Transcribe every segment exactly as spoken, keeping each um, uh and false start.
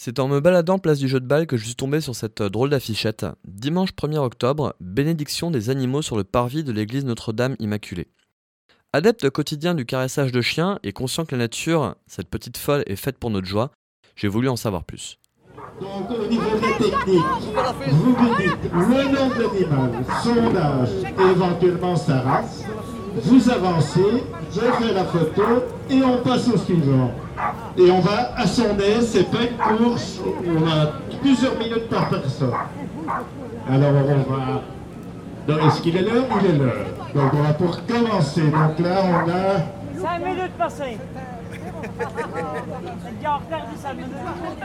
C'est en me baladant place du Jeu de Balle que je suis tombé sur cette euh, drôle d'affichette. Dimanche premier octobre, bénédiction des animaux sur le parvis de l'église Notre-Dame Immaculée. Adepte quotidien du caressage de chiens et conscient que la nature, cette petite folle, est faite pour notre joie, j'ai voulu en savoir plus. Donc au niveau de la technique, vous vous dites le nom de l'animal, son âge et éventuellement sa race. Vous avancez, je fais la photo et on passe au suivant. Et on va à son aise, c'est pas une course, on a plusieurs minutes par personne. Alors on va... Non, est-ce qu'il est l'heure? Il est l'heure. Donc on va pour commencer. Donc là on a... cinq minutes passées. Il y a en retard de cinq minutes.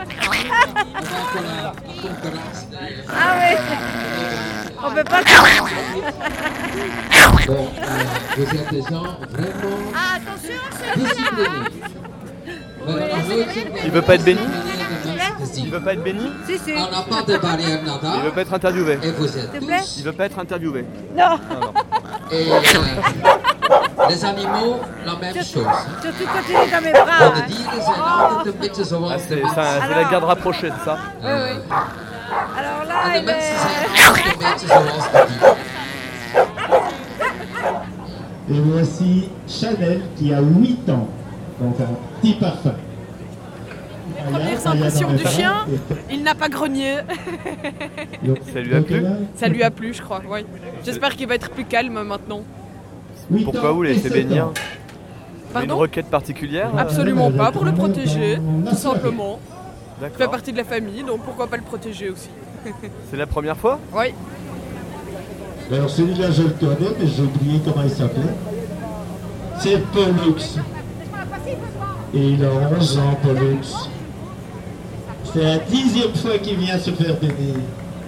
Ah oui. On peut pas... Bon, euh, vous êtes des gens vraiment Ah, attention, c'est disciplinés. Il veut pas être béni? Il Il veut pas être béni? Si, si. On n'a pas de barrière Il nada. veut pas être interviewé. Et vous êtes S'il te plaît. tous. Il veut pas être interviewé. Non. Et euh, les animaux, la même chose. Surtout quand tu es dans mes bras. On hein. dit des animaux de petits zoos. Ah, c'est, ça- c'est la garde rapprochée, c'est ça? Oui, oui. Alors là, On il demande si est... c'est de petits zoos. Et voici Chanel qui a huit ans. Donc un petit parfum. Premières impressions du chien, il n'a pas grogné. Ça lui a plu? Ça lui a plu, je crois. Oui. J'espère qu'il va être plus calme maintenant. Pourquoi vous laissez bénir? Une Pardon? requête particulière? Absolument pas, pour le protéger, tout simplement. Il fait D'accord. partie de la famille, donc pourquoi pas le protéger aussi? C'est la première fois? Oui. Alors celui-là je le connais, mais j'ai oublié comment il s'appelait. C'est Pollux. Et il a onze ans, Pollux. C'est la dixième fois qu'il vient se faire bénir.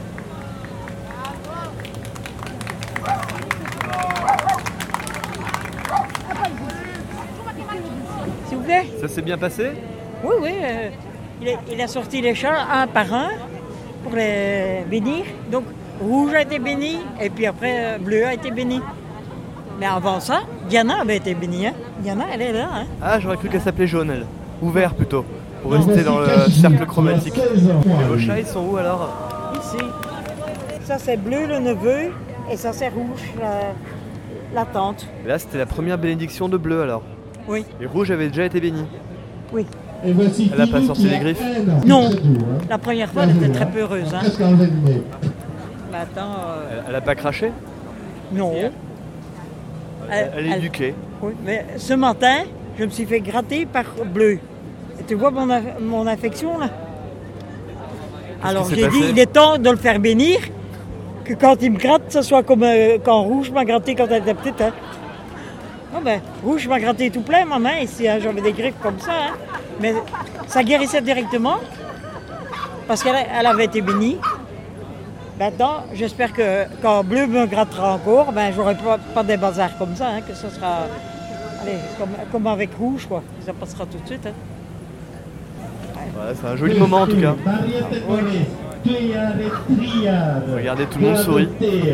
S'il vous plaît? Ça s'est bien passé? Oui, oui. euh, il, a, il a sorti les chats un par un pour les bénir. Donc, rouge a été béni et puis après, euh, bleu a été béni. Mais avant ça, Diana avait été bénie. Hein. Diana, elle est là. Hein. Ah, j'aurais cru qu'elle s'appelait jaune, elle. Ouvert plutôt, pour Alors, rester voici dans le Cachemire, cercle qui a chromatique. seize ans. Et vos chats, ils sont où alors? Ici. Ça, c'est bleu, le neveu. Et ça, c'est rouge, la, la tante. Là, c'était la première bénédiction de bleu alors. Oui, Et rouge avait déjà été béni. oui. Et voici Elle a pas Pilou sorti qui les a griffes? un an. Non. C'est doux, hein. La première fois, elle était très peu heureuse. Hein. Presque enlevé le nez. Mais attends, euh, Elle, elle a pas craché? non. Elle, elle est elle- éduquée. Oui, mais ce matin, je me suis fait gratter par bleu. Et tu vois mon, aff- mon affection là? Alors qui s'est j'ai dit, passé? il est temps de le faire bénir, que quand il me gratte, ce soit comme euh, quand Rouge m'a gratté quand elle était petite. Hein. Ah ben, Rouge m'a gratté tout plein ma main ici, hein, j'avais des griffes comme ça. Hein. Mais ça guérissait directement, parce qu'elle elle avait été bénie. Maintenant, j'espère que quand Bleu me grattera encore, ben j'aurai pas, pas des bazars comme ça, hein, que ce sera allez, comme, comme avec Rouge, quoi. Ça passera tout de suite. Hein. Voilà, c'est un joli moment en tout cas. Mariette Boris, Tuyard et Triade. Regardez, tout le monde sourit.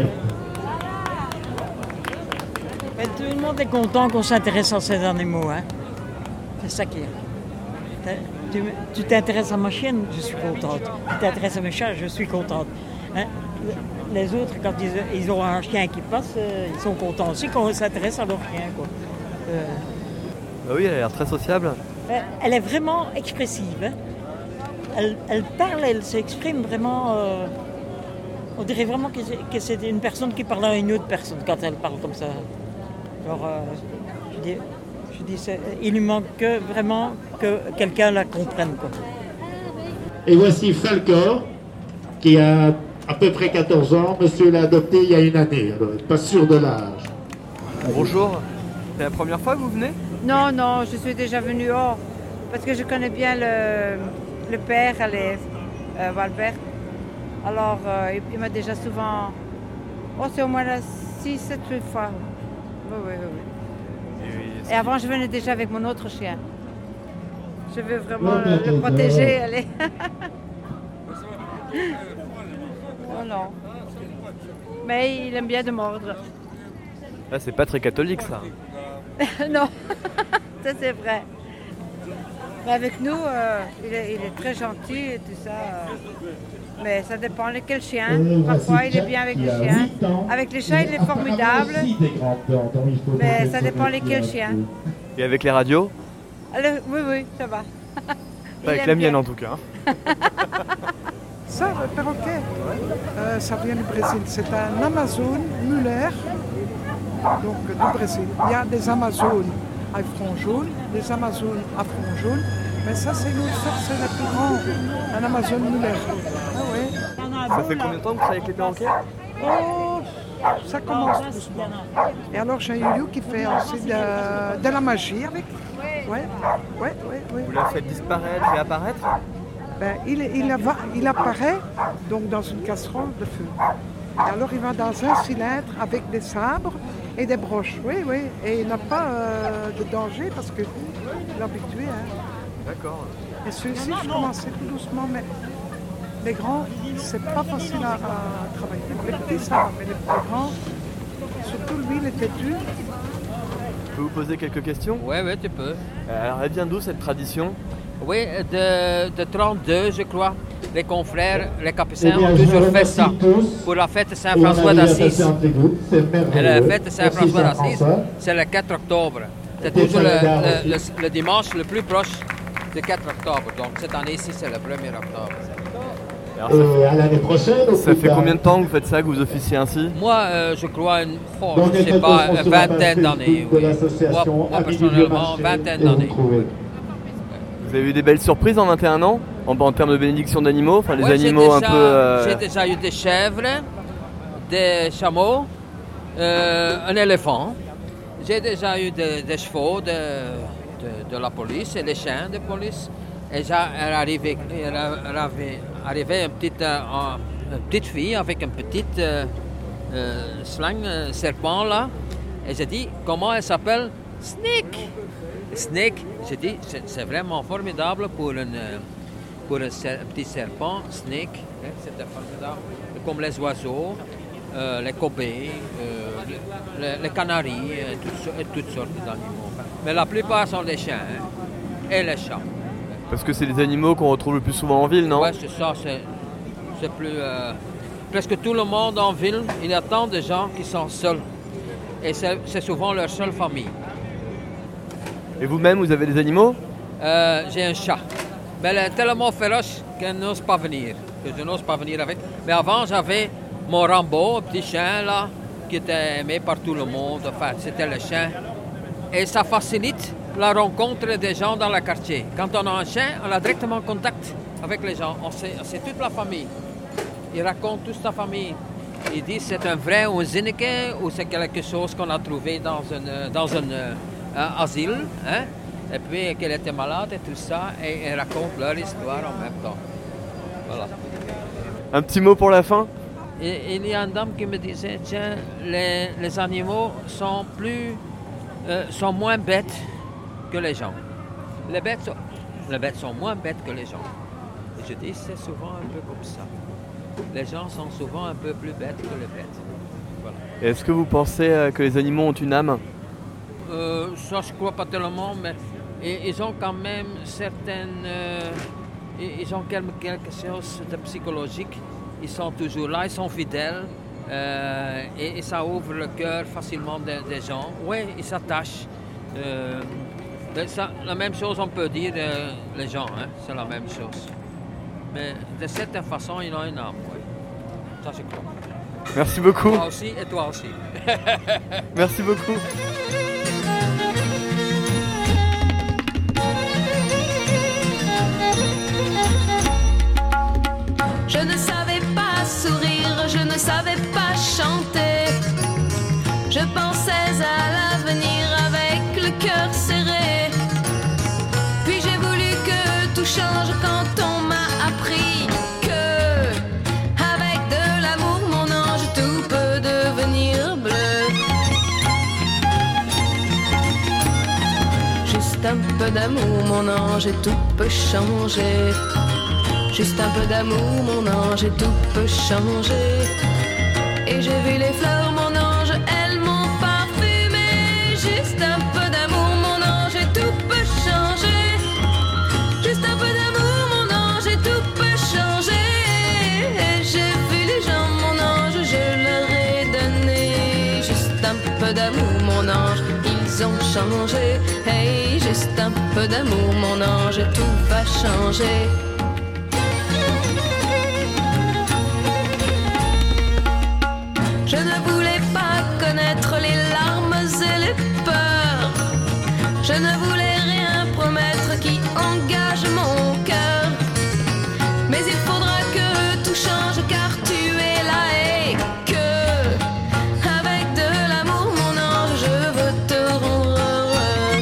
Mais tout le monde est content qu'on s'intéresse à ces animaux. Hein. C'est ça qui est. T'as- Tu tu t'intéresses à ma chienne, je suis contente. Tu t'intéresses à mes chats, je suis contente. Hein. Les autres, quand ils, ils ont un chien qui passe, euh, ils sont contents aussi qu'on s'intéresse à leur chien. Quoi. Euh, Bah oui, elle a l'air très sociable. elle- elle est vraiment expressive. Hein. Elle, elle parle, elle s'exprime vraiment. euh, on dirait vraiment que c'est, que c'est une personne qui parle à une autre personne quand elle parle comme ça. Alors, euh, je dis, je dis c'est- il lui manque que, vraiment que quelqu'un la comprenne. Quoi. Et voici Falcor, qui a à peu près quatorze ans. Monsieur l'a adopté il y a une année, alors pas sûr de l'âge. Bonjour. C'est la première fois que vous venez? Non, non, je suis déjà venue hors. Parce que je connais bien le, le père, allez, euh, Walbert. Alors, euh, il, il m'a déjà souvent... Oh, c'est au moins six sept fois. Oui, oui, oui. oui. Et avant, je venais déjà avec mon autre chien. Je veux vraiment le, le protéger, allez. Oh non. Mais il aime bien de mordre. Là, c'est pas très catholique ça. Non, ça c'est vrai. Mais avec nous, euh, il, est, il est très gentil et tout ça. euh. Mais ça dépend de quel chien. Et Parfois, voici il est Jack bien avec qui les a chiens. huit ans. Avec les chats, il est apparemment formidable. aussi des grandes dents, dont il faudrait Mais qu'elle ça se dépend méfie lesquels un chiens. peu. Et avec les radios? Alors, oui, oui, ça va. Il Pas avec aime la bien. mienne en tout cas. Ça, le perroquet, euh, ça vient du Brésil. C'est un Amazone Muller, donc du Brésil. Il y a des Amazones à front jaune, des Amazones à front jaune, mais ça, c'est une autre sorte, c'est le plus grand, un Amazone Muller. Ah ouais. Ça fait combien de temps que vous travaillez avec les perroquets? Oh, ça commence doucement. Et alors, j'ai eu lui qui fait aussi de, de la magie avec. Ouais, ouais, ouais, ouais. Vous la faites disparaître et apparaître? Ben, il, il, ava- il apparaît donc dans une casserole de feu. Et alors il va dans un cylindre avec des sabres et des broches. Oui, oui. Et il n'a pas euh, de danger parce que il est habitué. Hein. D'accord. Et celui-ci, je commençais tout doucement, mais les grands, c'est pas facile à, à travailler. Les petits, ça va, mais les plus grands, surtout lui, il est têtu. Je peux vous poser quelques questions? Oui, oui, tu peux. Euh, Alors elle vient d'où cette tradition? Oui, de, de trente-deux, je crois. Les confrères, les Eh capucins bien, ont je vous toujours fait remercie ça tous. pour la fête Et on Saint-François arrive à d'Assise. passer entre groupes, c'est Et merveilleux. la fête Merci Saint-François d'Assise, Jean-François. c'est le quatre octobre. C'est Des toujours le, calendars le- aussi. le- le dimanche le plus proche du quatre octobre. Donc cette année-ci, c'est le premier octobre. Alors, ça, Et à l'année prochaine. au ça plus fait tard. combien de temps que vous faites ça, que vous officiez ainsi? Moi, euh, je crois, une, oh, Donc, je les sais photos pas, seront une sur la page vingtaine d'années. Facebook de Oui. Moi, l'association moi, Avis du personnellement, Vieux-Marché, vingtaine et vous d'années. trouvez. Vous avez eu des belles surprises en vingt et un ans en, en termes de bénédiction d'animaux, enfin les Ouais, j'ai animaux un déjà- peu... euh, J'ai déjà eu des chèvres, des chameaux, euh, un éléphant. J'ai déjà eu des, des chevaux de, de, de la police et des chiens de police. Et j'ai arrivé, il arrivé, arrivé une, petite, euh, une petite fille avec une petite euh, euh, slang, euh, serpent là. Et j'ai dit, comment elle s'appelle? Snake. Snake, j'ai dit, c'est, c'est vraiment formidable pour, une, pour un, ser- un petit serpent. Snake, hein, c'était formidable. Comme les oiseaux, euh, les cobayes, euh, les, les canaris, et toutes, so- et toutes sortes d'animaux. Mais la plupart sont des chiens hein, et les chats. Parce que c'est les animaux qu'on retrouve le plus souvent en ville, non? Ouais, c'est ça, c'est, c'est plus... euh, presque tout le monde en ville, il y a tant de gens qui sont seuls. Et c'est, c'est souvent leur seule famille. Et vous-même, vous avez des animaux? Euh, j'ai un chat. Mais elle est tellement féroce qu'elle n'ose pas venir. Que je n'ose pas venir avec. Mais avant, j'avais mon Rambo, un petit chien là, qui était aimé par tout le monde. Enfin, c'était le chien. Et ça facilite la rencontre des gens dans le quartier. Quand on a un chien, on a directement contact avec les gens. On sait, c'est toute la famille. Il raconte toute sa famille. Il dit c'est un vrai ou un zinneke ou c'est quelque chose qu'on a trouvé dans un, dans un, un asile. Hein? Et puis qu'elle était malade et tout ça. Et ils racontent leur histoire en même temps. Voilà. Un petit mot pour la fin? Et il y a une dame qui me disait, tiens, les, les animaux sont plus, euh, sont moins bêtes que les gens. Les bêtes, sont, les bêtes sont moins bêtes que les gens. Et je dis, c'est souvent un peu comme ça. Les gens sont souvent un peu plus bêtes que les bêtes. Voilà. Est-ce que vous pensez euh, que les animaux ont une âme? Euh, ça, je crois pas tellement, mais et, ils ont quand même certaines... euh, ils ils ont quel- quelque chose de psychologique. Ils sont toujours là, ils sont fidèles. euh, et, et ça ouvre le cœur facilement des, des gens. Oui, ils s'attachent. Euh, mais ça, la même chose, on peut dire euh, les gens, hein, c'est la même chose. Mais de certaine façon, ils ont une âme, oui. Ça, je crois. Merci beaucoup. Toi aussi et toi aussi. Merci beaucoup. Je ne savais pas sourire, je ne savais pas chanter. Je pensais à l'avenir avec le cœur serré. Puis j'ai voulu que tout change quand on m'a appris que, avec de l'amour, mon ange, tout peut devenir bleu. Juste un peu d'amour, mon ange, et tout peut changer. Juste un peu d'amour, mon ange, et tout peut changer. Et j'ai vu les fleurs, mon ange, elles m'ont parfumé. Juste un peu d'amour, mon ange, et tout peut changer. peu d'amour, mon ange, ils ont changé. Hey, juste un peu d'amour, mon ange, tout va changer. Je ne voulais pas connaître les larmes et les peurs. Je ne voulais rien promettre qui engage mon cœur. Mais il faudra que tout change car tu es là et que avec de l'amour, mon ange, je veux te rendre heureux.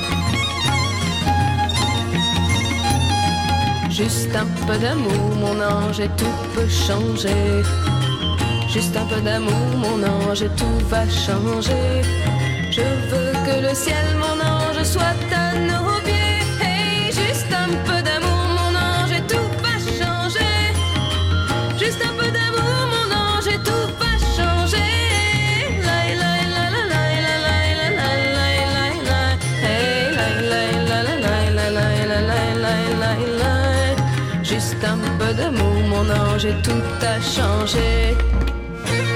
Juste un peu d'amour, mon ange, et tout peut changer. Juste un peu d'amour, mon ange, et tout va changer. Je veux que le ciel, mon ange, soit à nos pieds. Hey, juste un peu d'amour, mon ange, et tout va changer. Juste un peu d'amour, mon ange, et tout va changer. La la la la la la la la la la la. Hey, la la la la la la la la la la la. Juste un peu d'amour, mon ange, et tout a changé.